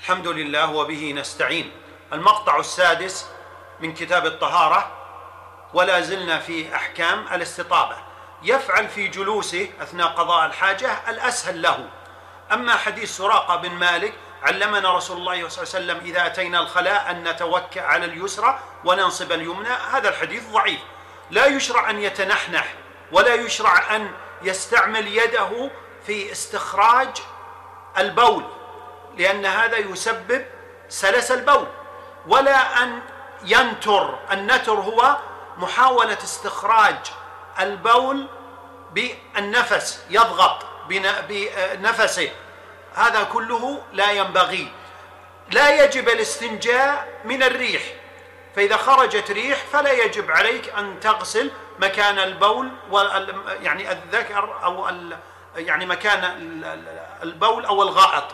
الحمد لله وبه نستعين. المقطع السادس من كتاب الطهارة، ولا زلنا في أحكام الاستطابة. يفعل في جلوسه أثناء قضاء الحاجة الأسهل له. أما حديث سراقة بن مالك علمنا رسول الله صلى الله عليه وسلم إذا أتينا الخلاء أن نتوكأ على اليسرى وننصب اليمنى، هذا الحديث ضعيف. لا يشرع أن يتنحنح، ولا يشرع أن يستعمل يده في استخراج البول، لأن هذا يسبب سلس البول، ولا أن ينتر. النتر هو محاولة استخراج البول بالنفس، يضغط بنفسه، هذا كله لا ينبغي. لا يجب الاستنجاء من الريح، فإذا خرجت ريح فلا يجب عليك أن تغسل مكان البول يعني الذكر أو يعني مكان البول أو الغائط.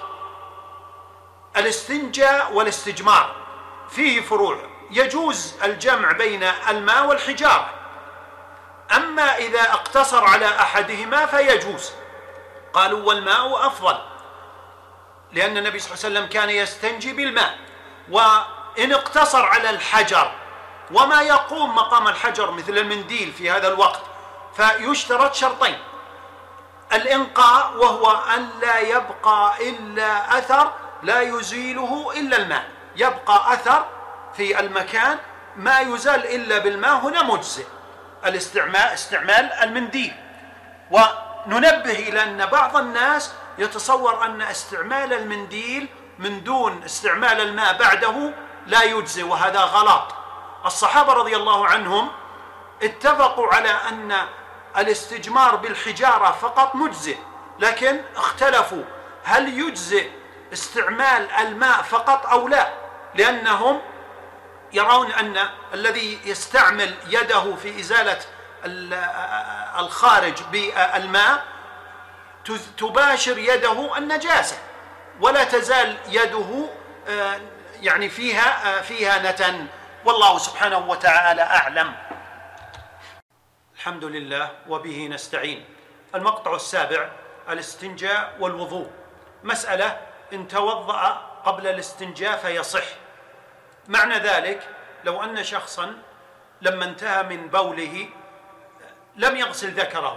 الاستنجاء والاستجمار فيه فروع، يجوز الجمع بين الماء والحجارة، أما إذا اقتصر على أحدهما فيجوز. قالوا والماء أفضل، لأن النبي صلى الله عليه وسلم كان يستنجي بالماء. وإن اقتصر على الحجر وما يقوم مقام الحجر مثل المنديل في هذا الوقت، فيشترط شرطين: الإنقاء، وهو أن لا يبقى إلا أثر لا يزيله إلا الماء، يبقى أثر في المكان ما يزال إلا بالماء، هنا مجزئ استعمال المنديل. وننبه إلى أن بعض الناس يتصور أن استعمال المنديل من دون استعمال الماء بعده لا يجزئ، وهذا غلط. الصحابة رضي الله عنهم اتفقوا على أن الاستجمار بالحجارة فقط مجزئ، لكن اختلفوا هل يجزئ استعمال الماء فقط أو لا، لأنهم يرون أن الذي يستعمل يده في إزالة الخارج بالماء تباشر يده النجاسة، ولا تزال يده يعني فيها نتن، والله سبحانه وتعالى أعلم. الحمد لله وبه نستعين. المقطع السابع: الاستنجاء والوضوء. مسألة: إن توضأ قبل الاستنجاء فيصح. معنى ذلك لو أن شخصا لما انتهى من بوله لم يغسل ذكره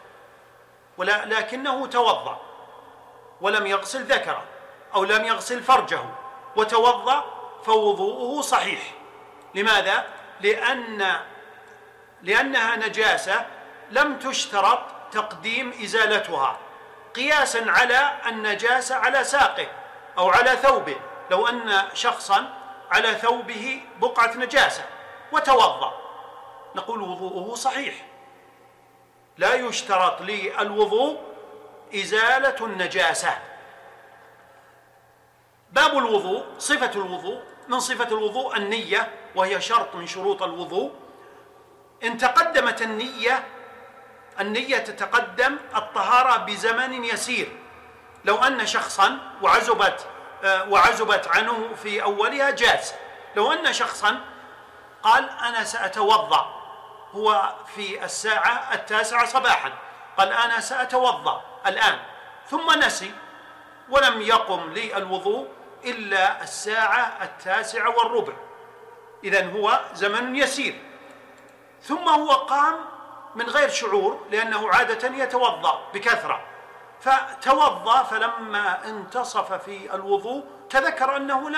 لكنه توضأ ولم يغسل ذكره، أو لم يغسل فرجه وتوضأ، فوضوءه صحيح. لماذا؟ لأنها نجاسة لم تشترط تقديم إزالتها، قياسا على النجاسة على ساقه أو على ثوبه. لو أن شخصا على ثوبه بقعة نجاسة وتوضأ، نقول وضوءه صحيح، لا يشترط للوضوء إزالة النجاسة. باب الوضوء. صفة الوضوء: من صفة الوضوء النية، وهي شرط من شروط الوضوء. إن تقدمت النية تتقدم الطهارة بزمن يسير. لو أن شخصا وعزبت عنه في أولها جاز. لو أن شخصا قال أنا سأتوضأ، هو في الساعة 9 صباحا قال أنا سأتوضأ الآن، ثم نسي ولم يقم للوضوء إلا الساعة 9:15، إذن هو زمن يسير. ثم هو قام من غير شعور، لأنه عادة يتوضأ بكثرة، فتوضأ، فلما انتصف في الوضوء تذكر أنه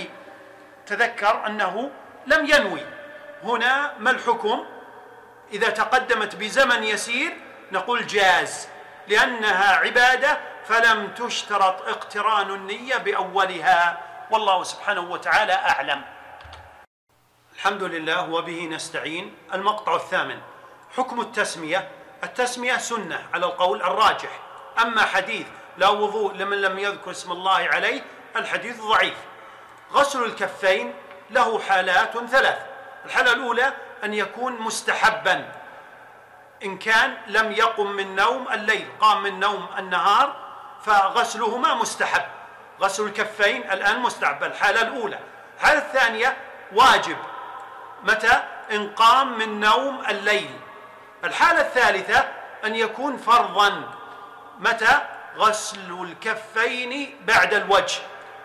لم ينوي. هنا ما الحكم؟ إذا تقدمت بزمن يسير نقول جاز، لأنها عبادة فلم تشترط اقتران النية بأولها، والله سبحانه وتعالى أعلم. الحمد لله وبه نستعين. المقطع الثامن: حكم التسمية. التسمية سنة على القول الراجح، أما حديث لا وضوء لمن لم يذكر اسم الله عليه، الحديث ضعيف. غسل الكفين له حالات 3. الحالة الأولى أن يكون مستحبا، إن كان لم يقم من نوم الليل، قام من نوم النهار، فغسلهما مستحب. غسل الكفين الآن مستحب، الحالة الأولى. الحالة الثانية واجب، متى؟ إن قام من نوم الليل. الحالة الثالثة أن يكون فرضا، متى؟ غسل الكفين بعد الوجه،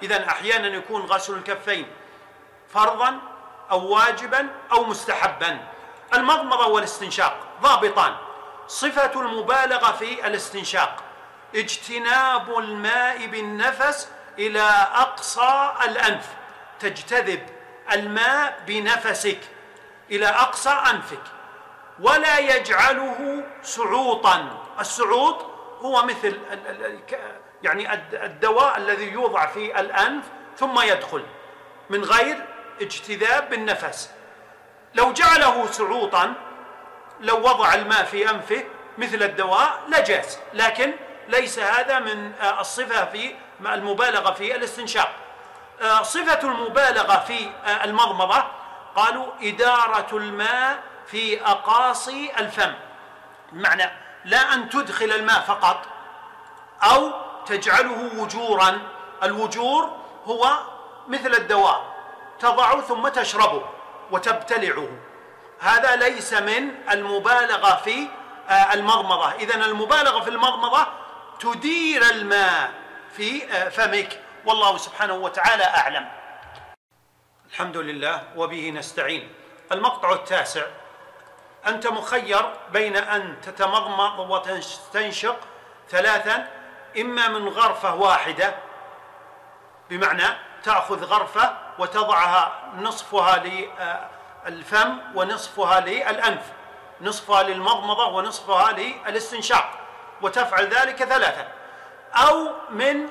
إذن أحيانا يكون غسل الكفين فرضا أو واجبا أو مستحبا. المضمضة والاستنشاق ضابطان: صفة المبالغة في الاستنشاق اجتناب الماء بالنفس إلى أقصى الأنف، تجتذب الماء بنفسك إلى أقصى أنفك، ولا يجعله سعوطا. السعوط هو مثل يعني الدواء الذي يوضع في الأنف ثم يدخل من غير اجتذاب بالنفس. لو جعله سعوطا، لو وضع الماء في أنفه مثل الدواء لجاز، لكن ليس هذا من الصفة في المبالغة في الاستنشاق. صفة المبالغة في المضمضة قالوا إدارة الماء في أقاصي الفم، بمعنى لا أن تدخل الماء فقط أو تجعله وجورا. الوجور هو مثل الدواء، تضعه ثم تشربه وتبتلعه، هذا ليس من المبالغة في المضمضة. إذن المبالغة في المضمضة تدير الماء في فمك، والله سبحانه وتعالى أعلم. الحمد لله وبه نستعين. المقطع التاسع: أنت مخير بين أن تتمضمض وتستنشق ثلاثا، إما من غرفة واحدة، بمعنى تأخذ غرفة وتضعها نصفها للفم ونصفها للأنف، نصفها للمضمضة ونصفها للاستنشاق، وتفعل ذلك ثلاثا، أو من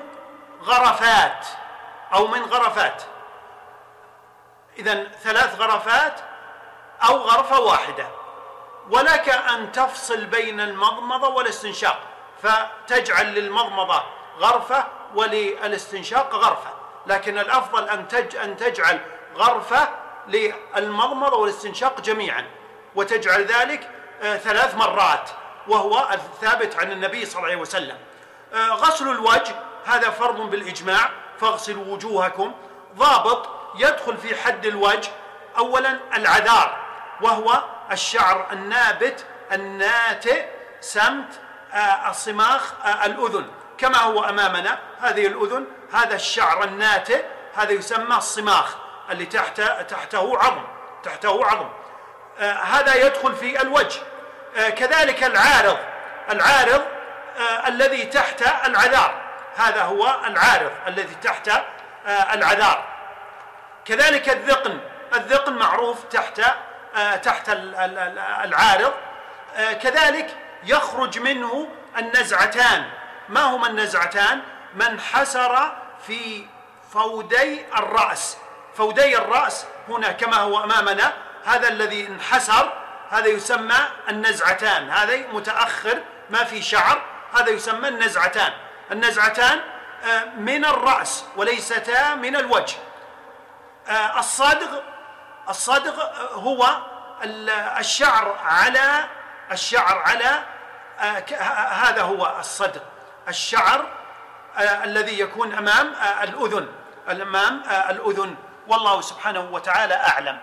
غرفات، إذن 3 غرفات أو غرفة واحدة. ولك أن تفصل بين المضمضة والاستنشاق، فتجعل للمضمضة غرفة وللاستنشاق غرفة، لكن الأفضل أن تجعل غرفة للمضمضة والاستنشاق جميعا، وتجعل ذلك 3 مرات، وهو الثابت عن النبي صلى الله عليه وسلم. غسل الوجه هذا فرض بالإجماع: فاغسلوا وجوهكم. ضابط يدخل في حد الوجه: أولا العذار، وهو الشعر النابت الناتئ سمت الصماخ الأذن، كما هو أمامنا. هذه الأذن، هذا الشعر الناتئ، هذا يسمى الصماخ اللي تحته عظم، هذا يدخل في الوجه. كذلك العارض الذي تحت العذار، هذا هو العارض الذي تحت العذار. كذلك الذقن معروف تحت العارض. كذلك يخرج منه النزعتان. ما هما النزعتان؟ من حسر في فودي الرأس هنا كما هو أمامنا، هذا الذي انحسر هذا يسمى النزعتان، هذا متأخر ما في شعر، هذا يسمى النزعتان من الرأس وليستا من الوجه. الصدغ هو الشعر على هذا هو الصدغ، الشعر الذي يكون أمام الأذن، والله سبحانه وتعالى أعلم.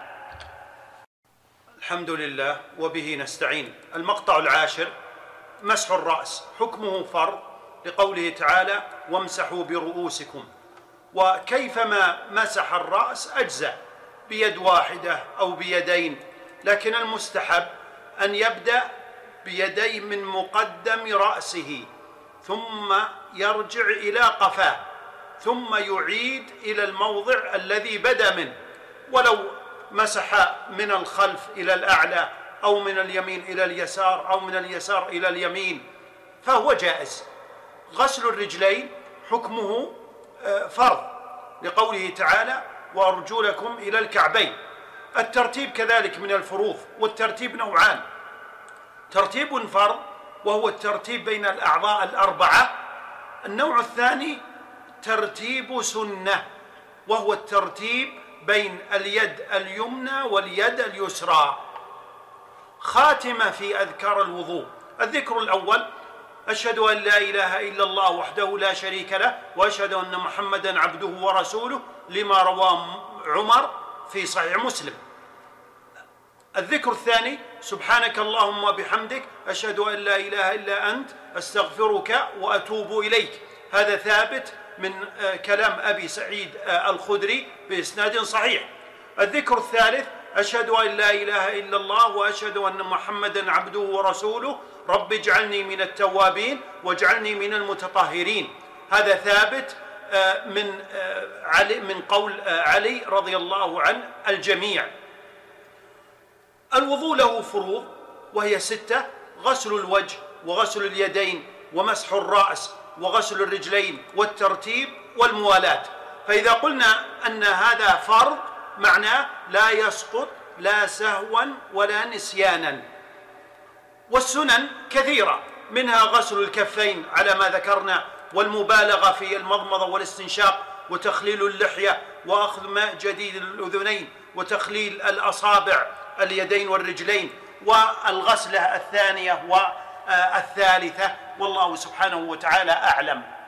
الحمد لله وبه نستعين. المقطع العاشر: مسح الرأس، حكمه فرض لقوله تعالى: وامسحوا برؤوسكم. وكيفما مسح الرأس أجزأ، بيد واحدة أو بيدين، لكن المستحب أن يبدأ بيدي من مقدم رأسه، ثم يرجع إلى قفاه، ثم يعيد إلى الموضع الذي بدأ منه. ولو مسح من الخلف إلى الأعلى، أو من اليمين إلى اليسار، أو من اليسار إلى اليمين، فهو جائز. غسل الرجلين حكمه فرض لقوله تعالى: وأرجلكم إلى الكعبين. الترتيب كذلك من الفروض، والترتيب نوعان: ترتيب فرض وهو الترتيب بين الأعضاء الأربعة. النوع الثاني ترتيب سنة، وهو الترتيب بين اليد اليمنى واليد اليسرى. خاتمة في أذكار الوضوء: الذكر الأول: أشهد أن لا إله إلا الله وحده لا شريك له، وأشهد أن محمدا عبده ورسوله، لما رواه عمر في صحيح مسلم. الذكر الثاني: سبحانك اللهم وبحمدك، أشهد أن لا إله إلا أنت، أستغفرك وأتوب إليك. هذا ثابت من كلام أبي سعيد الخدري بإسناد صحيح. الذكر الثالث: أشهد أن لا إله إلا الله وأشهد أن محمدا عبده ورسوله، رب اجعلني من التوابين واجعلني من المتطهرين. هذا ثابت من قول علي رضي الله عن الجميع. الوضوء له فروض وهي 6: غسل الوجه وغسل اليدين ومسح الرأس وغسل الرجلين والترتيب والموالاة. فإذا قلنا أن هذا فرض معناه لا يسقط لا سهوا ولا نسيانا. والسنن كثيرة، منها غسل الكفين على ما ذكرنا، والمبالغة في المضمضة والاستنشاق، وتخليل اللحية، وأخذ ماء جديد الأذنين، وتخليل الأصابع اليدين والرجلين، والغسلة الثانية والثالثة. والله سبحانه وتعالى أعلم.